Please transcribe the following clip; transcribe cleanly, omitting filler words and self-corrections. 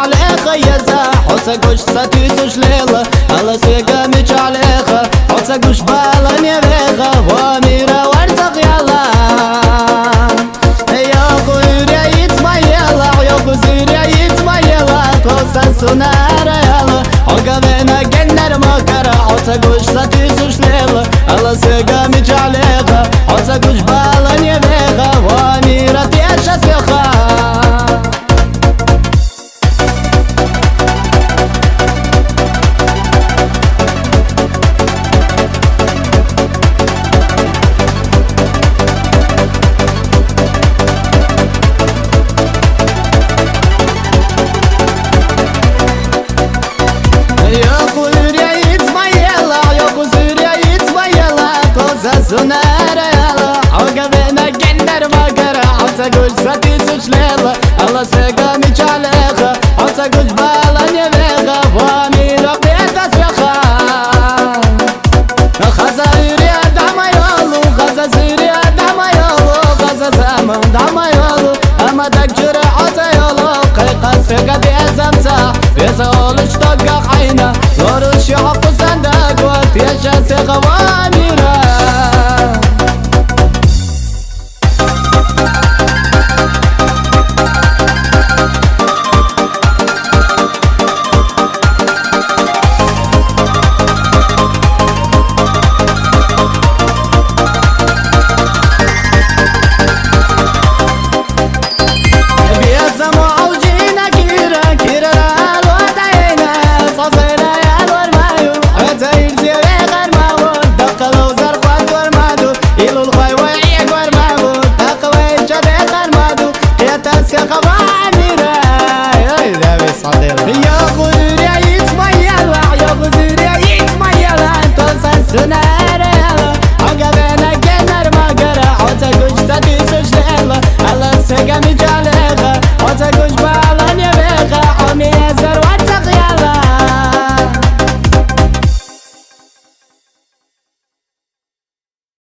عليها يزا حوسك وش ستيسوش ليلة الله سيقا مش عليها حوسك وش بالا نيبيها واميرا وارزق يلا يا غيري يتميلا يا غيري يتميلا توسا سنارا يلا عقبنا جنر مكرا حوسك وش ستيسوش ليلة الله سيقا مش عليها حوسك وش بالا نيبيها واميرا تيشا سيخا سنارا يلا عقبنا جنر مقرا حوسك وش ستيسوش ليلة الله سيقا مش عليها حوسك وش بالا نيبيها واميرا بيتا سيخا خزايري دعما يولو خزايري دعما يولو خزا زمن دعما يولو اما تكجر حوسا يولو قيقا سيقا بيزمسا بيزا اولش تقا